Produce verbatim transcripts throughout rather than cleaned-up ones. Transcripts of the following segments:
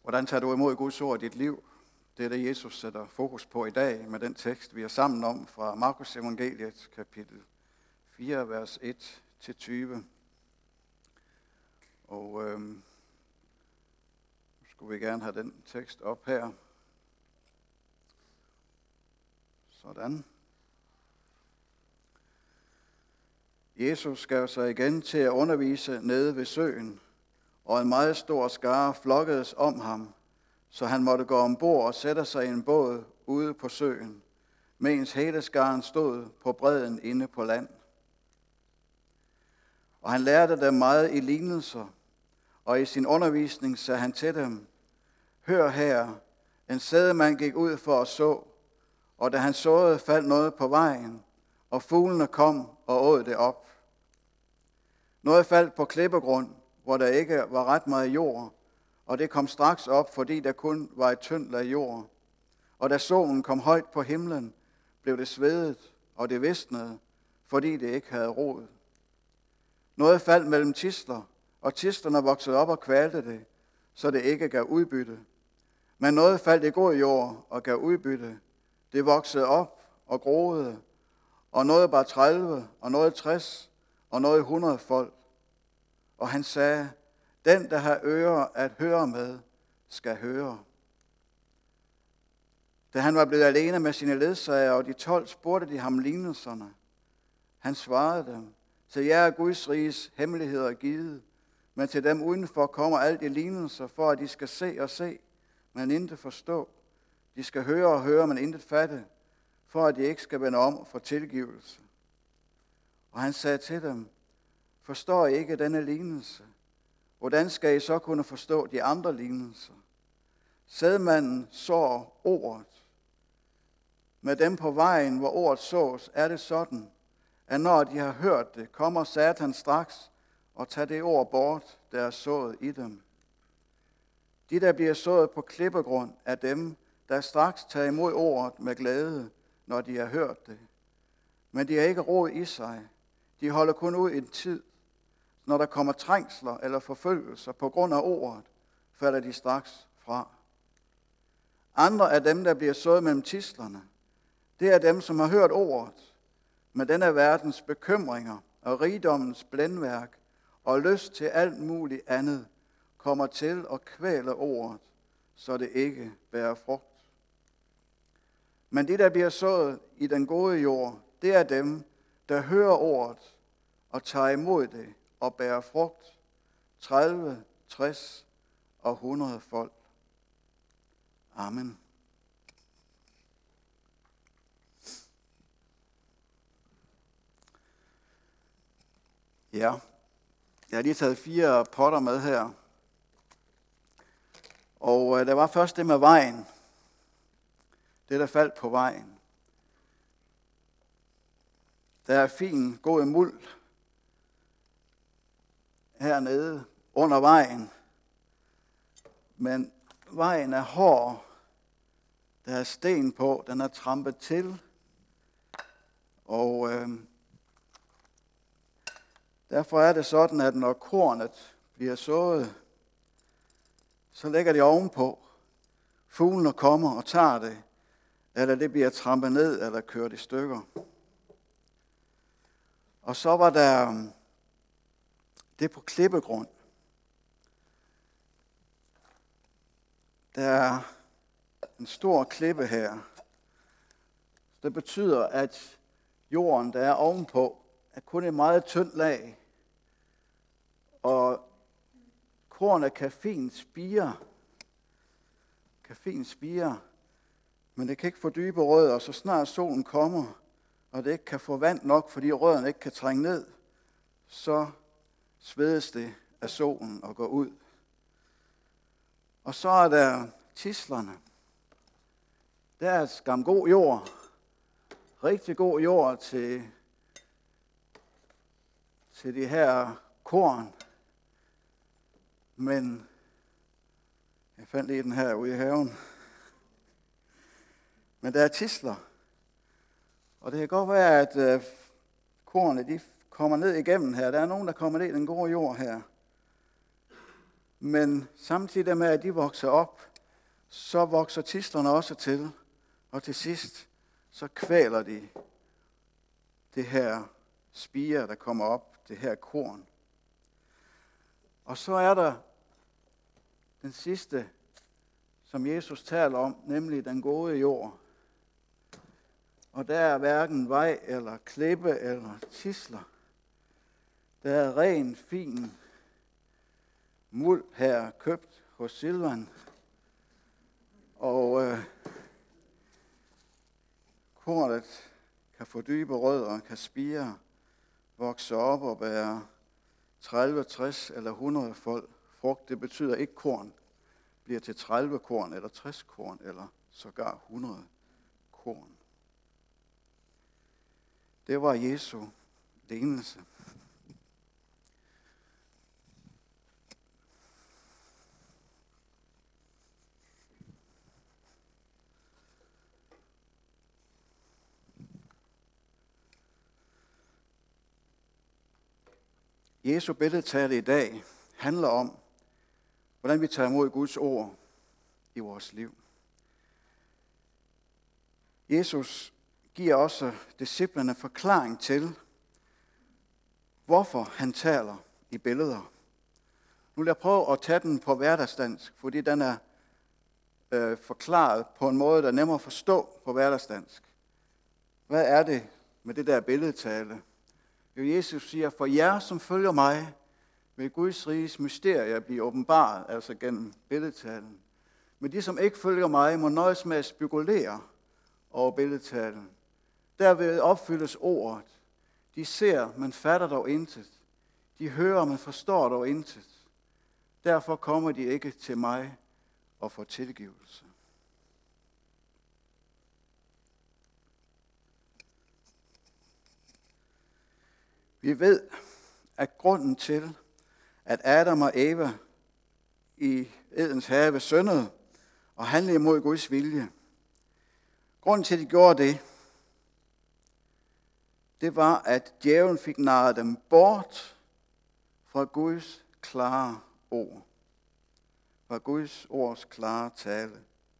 Hvordan tager du imod Guds ord i dit liv? Det er det, Jesus sætter fokus på i dag med den tekst, vi er sammen om fra Markus evangeliet, kapitel fire, vers et til tyve. Og øhm, nu skulle vi gerne have den tekst op her. Sådan. Jesus gav sig igen til at undervise nede ved søen, og en meget stor skare flokkedes om ham, så han måtte gå ombord og sætte sig i en båd ude på søen, mens hele skaren stod på bredden inde på land. Og han lærte dem meget i lignelser, og i sin undervisning sagde han til dem: Hør her, en sædemand gik ud for at så, og da han såede, faldt noget på vejen, og fuglene kom og åd det op. Noget faldt på klippegrund, hvor der ikke var ret meget jord, og det kom straks op, fordi der kun var et tyndt lag jord. Og da solen kom højt på himlen, blev det svedet, og det visnede, fordi det ikke havde rod. Noget faldt mellem tisler, og tislerne voksede op og kvalte det, så det ikke gav udbytte. Men noget faldt i god jord og gav udbytte. Det voksede op og groede, og noget bar tredive, og noget tres, og noget hundrede folk. Og han sagde: Den, der har ører at høre med, skal høre. Da han var blevet alene med sine ledsager, og de tolv, spurgte de ham lignelserne. Han svarede dem: Til jer er Guds riges hemmeligheder givet, men til dem udenfor kommer alt i lignelser, for at de skal se og se, men intet forstå. De skal høre og høre, men intet fatte, for at de ikke skal vende om og få tilgivelse. Og han sagde til dem: Forstår I ikke denne lignelse? Hvordan skal I så kunne forstå de andre lignelser? Sædmanden sår ordet. Med dem på vejen, hvor ordet sås, er det sådan, at når de har hørt det, kommer Satan straks og tager det ord bort, der er sået i dem. De, der bliver sået på klippegrund, er dem, der straks tager imod ordet med glæde, når de har hørt det. Men de har ikke rod i sig. De holder kun ud en tid. Når der kommer trængsler eller forfølgelser på grund af ordet, falder de straks fra. Andre er dem, der bliver sået mellem tislerne. Det er dem, som har hørt ordet, med denne verdens bekymringer og rigdommens blændværk og lyst til alt muligt andet, kommer til at kvæle ordet, så det ikke bærer frugt. Men de, der bliver sået i den gode jord, det er dem, der hører ordet og tager imod det og bærer frugt, tredive, tres og hundrede folk. Amen. Ja, jeg har lige taget fire potter med her. Og øh, der var først det med vejen. Det, der faldt på vejen. Der er fin, god muld hernede under vejen. Men vejen er hård. Der er sten på. Den er trampet til. Og øh, derfor er det sådan, at når kornet bliver sået, så lægger de ovenpå. Fuglene kommer og tager det, eller det bliver trampet ned eller kørt i stykker. Og så var der det på klippegrund. Der er en stor klippe her. Det betyder, at jorden, der er ovenpå, er kun et meget tyndt lag. Og kornet kan fint spire. Kan fint spire. Men det kan ikke få dybe rødder, så snart solen kommer, og det ikke kan få vand nok, fordi rødderne ikke kan trænge ned, så svedes det af solen og går ud. Og så er der tislerne. Der er skam god jord. Rigtig god jord til, til de her korn. Men jeg fandt lige den her ude i haven. Men der er tisler. Og det kan godt være, at øh, kornene de kommer ned igennem her. Der er nogen, der kommer ned i den gode jord her. Men samtidig med, at de vokser op, så vokser tislerne også til. Og til sidst, så kvæler de det her spire, der kommer op, det her korn. Og så er der den sidste, som Jesus taler om, nemlig den gode jord. Og der er hverken vej eller klippe eller tisler. Der er ren, fin muld her købt hos Silvan. Og øh, kornet kan få dybe rødder, kan spire, vokse op og bære tredive, tres eller hundrede fold frugt. Det betyder ikke korn bliver til tredive korn eller tres korn eller sågar hundrede korn. Det var Jesu lignelse. Jesu billedtale i dag handler om, hvordan vi tager imod Guds ord i vores liv. Jesus giver også disciplerne forklaring til, hvorfor han taler i billeder. Nu vil jeg prøve at tage den på hverdagsdansk, fordi den er øh, forklaret på en måde, der er nemmere at forstå på hverdagsdansk. Hvad er det med det der billedtale? Jo, Jesus siger, for jer, som følger mig, vil Guds riges mysterier blive åbenbaret, altså gennem billedtalen. Men de, som ikke følger mig, må nøjes med at spekulere over billedtalen. Derved opfyldes ordet. De ser, men fatter dog intet. De hører, men forstår dog intet. Derfor kommer de ikke til mig og får tilgivelse. Vi ved, at grunden til, at Adam og Eva i Edens have syndede og handlede imod Guds vilje, grunden til, at de gjorde det, det var, at djævlen fik narret dem bort fra Guds klare ord. Fra Guds ords klare tale.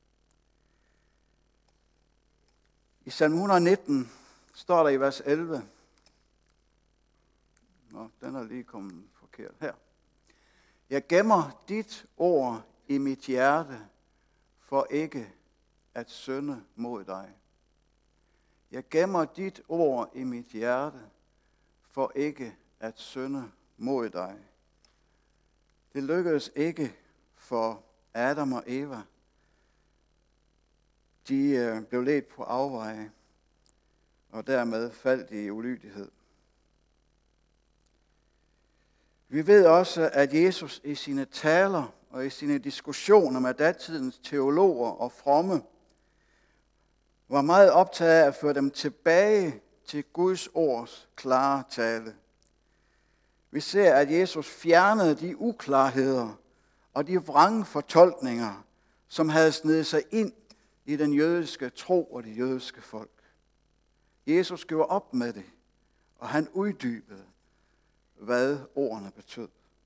I salme et hundrede og nitten står der i vers elleve. Nå, den er lige kommet forkert her. Jeg gemmer dit ord i mit hjerte, for ikke at synde mod dig. Jeg gemmer dit ord i mit hjerte, for ikke at synde mod dig. Det lykkedes ikke for Adam og Eva. De blev ledt på afveje, og dermed faldt de i ulydighed. Vi ved også, at Jesus i sine taler og i sine diskussioner med datidens teologer og fromme var meget optaget af at føre dem tilbage til Guds ords klare tale. Vi ser, at Jesus fjernede de uklarheder og de vrange fortolkninger, som havde snedet sig ind i den jødiske tro og det jødiske folk. Jesus gjorde op med det, og han uddybede, hvad ordene betød.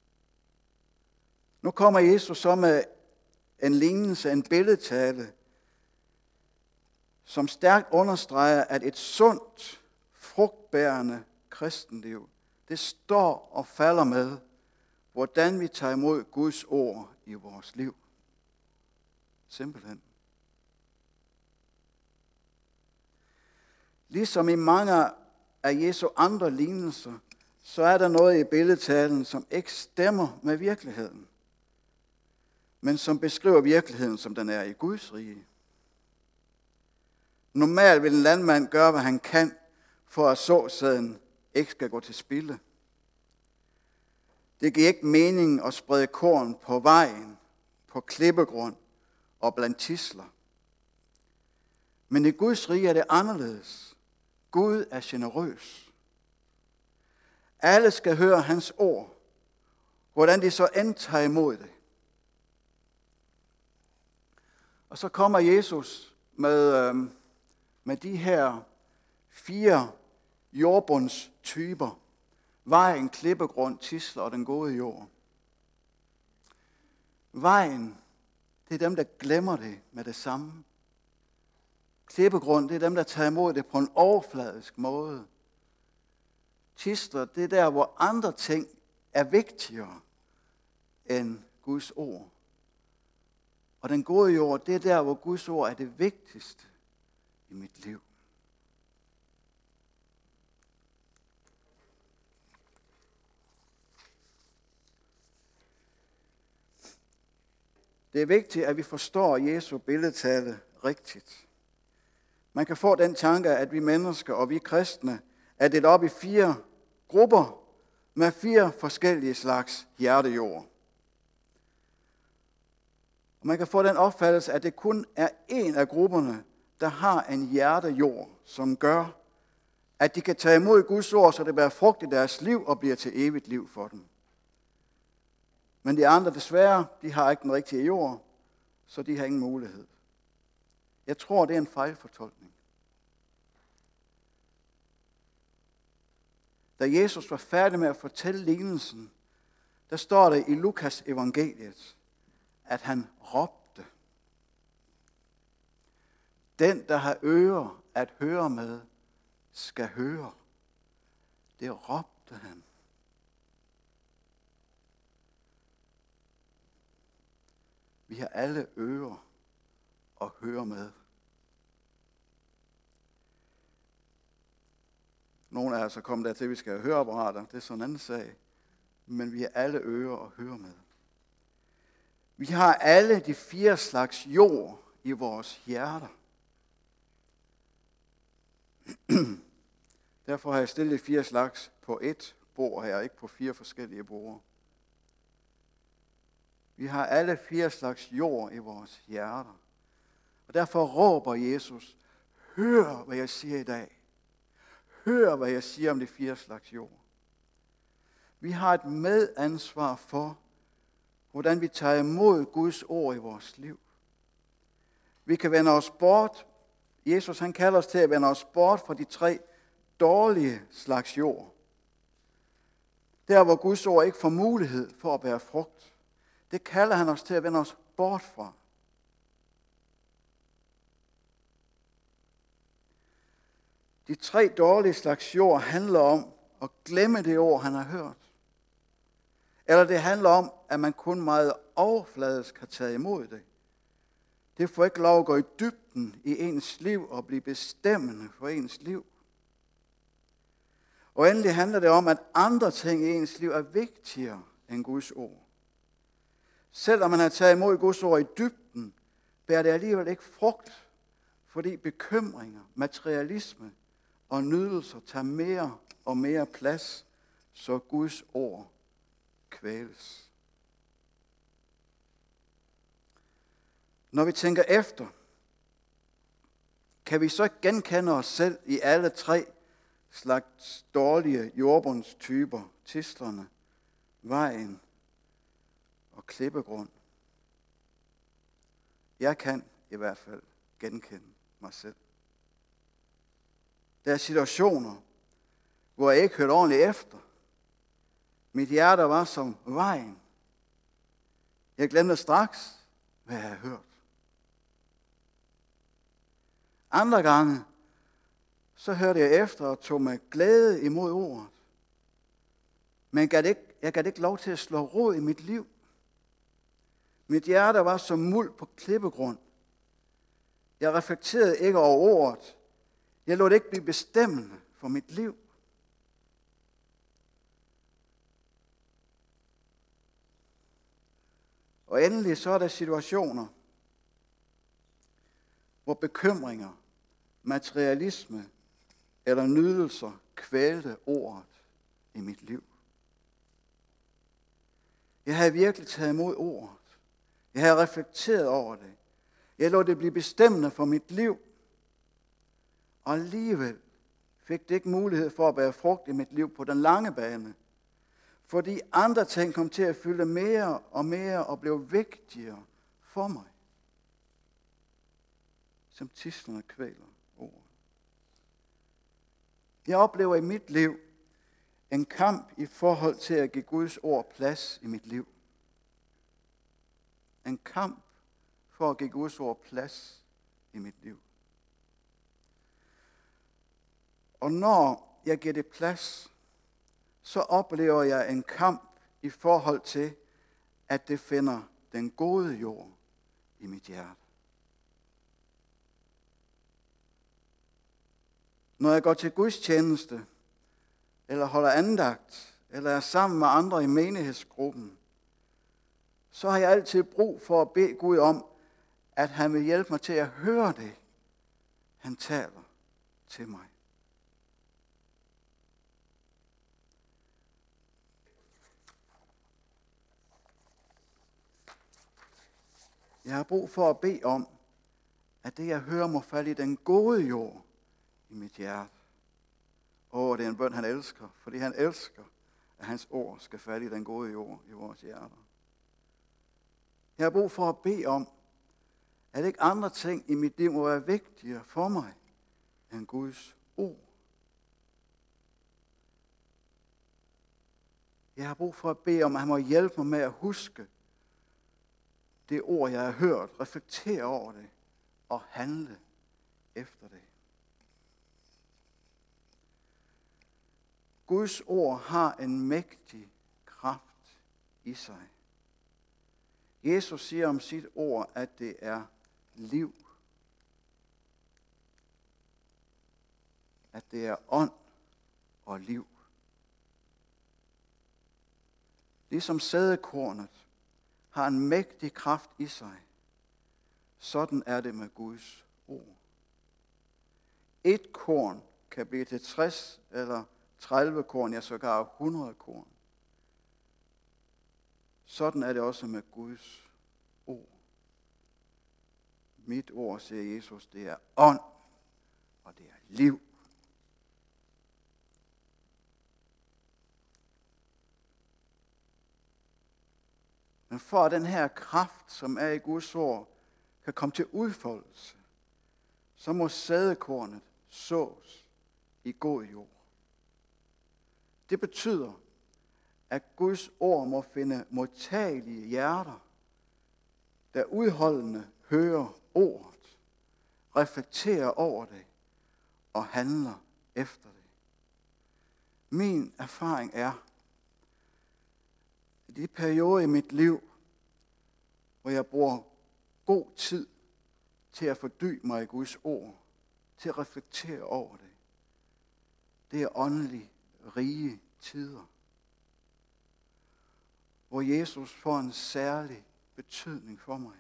Nu kommer Jesus så med en lignelse, en billedtale, som stærkt understreger, at et sundt, frugtbærende kristenliv, det står og falder med, hvordan vi tager imod Guds ord i vores liv. Simpelthen. Ligesom i mange af Jesu andre lignelser, så er der noget i billedtalen, som ikke stemmer med virkeligheden, men som beskriver virkeligheden, som den er i Guds rige. Normalt vil en landmand gøre, hvad han kan, for at såsæden ikke skal gå til spilde. Det giver ikke mening at sprede korn på vejen, på klippegrund og blandt tisler. Men i Guds rige er det anderledes. Gud er generøs. Alle skal høre hans ord, hvordan de så end tager imod det. Og så kommer Jesus med, øh, med de her fire jordbundstyper. Vejen, klippegrund, tisler og den gode jord. Vejen, det er dem, der glemmer det med det samme. Klippegrund, det er dem, der tager imod det på en overfladisk måde. Tister, det er der, hvor andre ting er vigtigere end Guds ord. Og den gode jord, det er der, hvor Guds ord er det vigtigste i mit liv. Det er vigtigt, at vi forstår Jesu billedtale rigtigt. Man kan få den tanke, at vi mennesker og vi kristne er delt op i fire grupper med fire forskellige slags hjertejord. Og man kan få den opfattelse, at det kun er en af grupperne, der har en hjertejord, som gør, at de kan tage imod Guds ord, så det bærer frugt i deres liv og bliver til evigt liv for dem. Men de andre desværre, de har ikke den rigtige jord, så de har ingen mulighed. Jeg tror, det er en fejlfortolkning. Da Jesus var færdig med at fortælle lignelsen, der står det i Lukas evangeliet, at han råbte. Den, der har ører at høre med, skal høre. Det råbte han. Vi har alle ører at høre med. Nogle af os er kommet dertil, at vi skal have høreapparater. Det er sådan en anden sag. Men vi har alle ører at høre med. Vi har alle de fire slags jord i vores hjerter. Derfor har jeg stillet fire slags på et bord her, ikke på fire forskellige borde. Vi har alle fire slags jord i vores hjerter. Og derfor råber Jesus, hør hvad jeg siger i dag. Hør hvad jeg siger om de fire slags jord. Vi har et medansvar for, hvordan vi tager imod Guds ord i vores liv. Vi kan vende os bort. Jesus han kalder os til at vende os bort fra de tre dårlige slags jord. Der hvor Guds ord ikke får mulighed for at bære frugt. Det kalder han os til at vende os bort fra. De tre dårlige slags jord handler om at glemme det ord, han har hørt. Eller det handler om, at man kun meget overfladisk har taget imod det. Det får ikke lov at gå i dybden i ens liv og blive bestemmende for ens liv. Og endelig handler det om, at andre ting i ens liv er vigtigere end Guds ord. Selvom man har taget imod Guds ord i dybden, bærer det alligevel ikke frugt, fordi bekymringer, materialisme og nydelser tager mere og mere plads, så Guds ord kvæles. Når vi tænker efter, kan vi så genkende os selv i alle tre slags dårlige jordbundstyper, tislerne, vejen og klippegrund. Jeg kan i hvert fald genkende mig selv. Der er situationer, hvor jeg ikke hørte ordentligt efter. Mit hjerte var som vejen. Jeg glemte straks, hvad jeg havde hørt. Andre gange, så hørte jeg efter og tog med glæde imod ordet. Men jeg gav ikke, jeg gav ikke lov til at slå rod i mit liv. Mit hjerte var som muld på klippegrund. Jeg reflekterede ikke over ordet. Jeg lod det ikke blive bestemmende for mit liv. Og endelig så er der situationer, hvor bekymringer, materialisme eller nydelser kvælte ordet i mit liv. Jeg havde virkelig taget imod ordet. Jeg havde reflekteret over det. Jeg lod det blive bestemmende for mit liv. Og alligevel fik det ikke mulighed for at bære frugt i mit liv på den lange bane. Fordi andre ting kom til at fylde mere og mere og blev vigtigere for mig. Som tislerne kvæler ordet. Jeg oplever i mit liv en kamp i forhold til at give Guds ord plads i mit liv. en kamp for at give Guds ord plads i mit liv. Og når jeg giver det plads, så oplever jeg en kamp i forhold til, at det finder den gode jord i mit hjerte. Når jeg går til gudstjeneste, eller holder andagt, eller er sammen med andre i menighedsgruppen, så har jeg altid brug for at bede Gud om, at han vil hjælpe mig til at høre det, han taler til mig. Jeg har brug for at bede om, at det jeg hører må falde i den gode jord i mit hjerte. Åh, det er en bøn, han elsker, fordi han elsker, at hans ord skal falde i den gode jord i vores hjerter. Jeg har brug for at bede om, at ikke andre ting i mit liv må være vigtigere for mig end Guds ord. Jeg har brug for at bede om, at han må hjælpe mig med at huske det ord, jeg har hørt, reflektere over det og handle efter det. Guds ord har en mægtig kraft i sig. Jesus siger om sit ord, at det er liv. At det er ånd og liv. Ligesom sædekornet har en mægtig kraft i sig, sådan er det med Guds ord. Et korn kan blive til tres eller tredive korn, ja sågar hundrede korn. Sådan er det også med Guds ord. Mit ord, siger Jesus, det er ånd, og det er liv. Men for at den her kraft, som er i Guds ord, kan komme til udfoldelse, så må sædekornet sås i god jord. Det betyder, at Guds ord må finde modtagelige hjerter, der udholdende hører ordet, reflekterer over det og handler efter det. Min erfaring er, i de perioder i mit liv, hvor jeg bruger god tid til at fordybe mig i Guds ord, til at reflektere over det, det er åndelig rige tider, hvor Jesus får en særlig betydning for mig.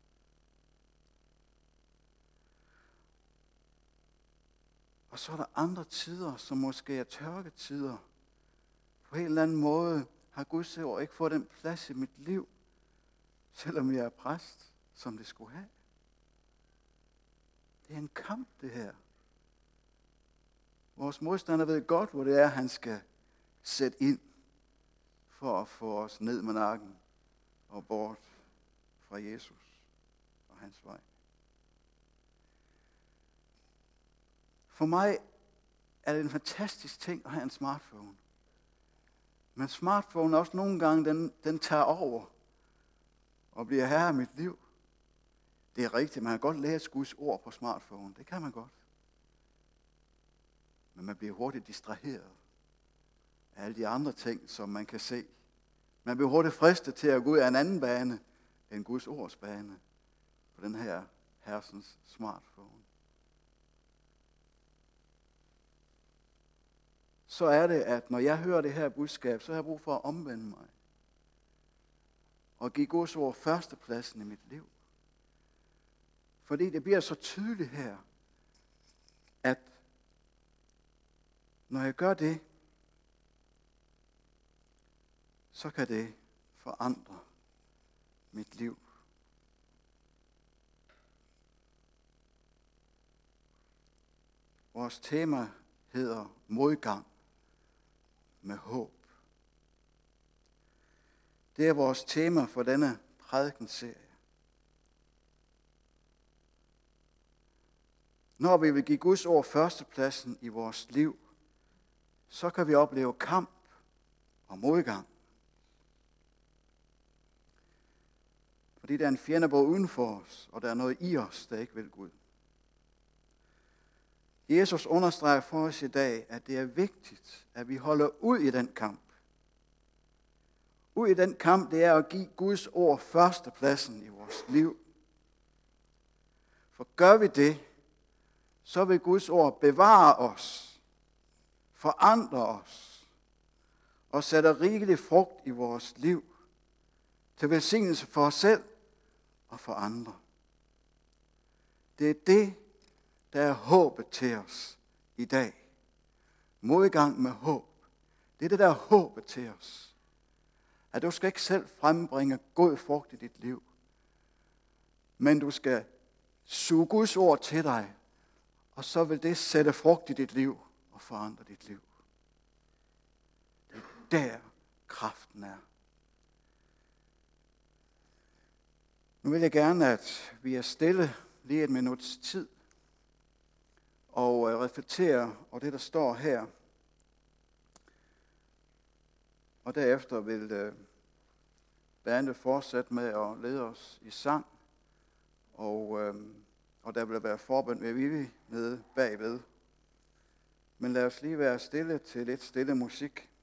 Og så er der andre tider, som måske er tørketider. På en eller anden måde har Guds ord ikke fået den plads i mit liv, selvom jeg er præst, som det skulle have. Det er en kamp, det her. Vores modstander ved godt, hvor det er, han skal sætte ind for at få os ned med nakken og bort fra Jesus og hans vej. For mig er det en fantastisk ting at have en smartphone. Men smartphone er også nogle gange, den, den tager over og bliver herre i mit liv. Det er rigtigt, man kan godt læse Guds ord på smartphone. Det kan man godt. Men man bliver hurtigt distraheret af alle de andre ting, som man kan se. Man bliver hurtigt fristet til at gå ud af en anden bane end Guds ords bane på den her hersens smartphone. Så er det, at når jeg hører det her budskab, så har jeg brug for at omvende mig. Og give Guds ord førstepladsen i mit liv. Fordi det bliver så tydeligt her, at når jeg gør det, så kan det forandre mit liv. Vores tema hedder modgang med håb. Det er vores tema for denne prædikenserie. Når vi vil give Guds ord førstepladsen i vores liv, så kan vi opleve kamp og modgang. Fordi der er en fjende både uden for os, og der er noget i os, der ikke vil Gud. Jesus understreger for os i dag, at det er vigtigt, at vi holder ud i den kamp. Ud i den kamp, det er at give Guds ord førstepladsen i vores liv. For gør vi det, så vil Guds ord bevare os, forandre os og sætte rigelig frugt i vores liv til velsignelse for os selv og for andre. Det er det, der er håbet til os i dag. Modgang med håb. Det er det, der er håbet til os. At du skal ikke selv frembringe god frugt i dit liv, men du skal suge Guds ord til dig, og så vil det sætte frugt i dit liv og forandre dit liv. Det er der kraften er. Nu vil jeg gerne, at vi er stille lige et minuts tid og reflektere over det, der står her. Og derefter vil bandet fortsætte med at lede os i sang, og, øh, og der vil være forbøn med Vivi nede bagved. Men lad os lige være stille til lidt stille musik.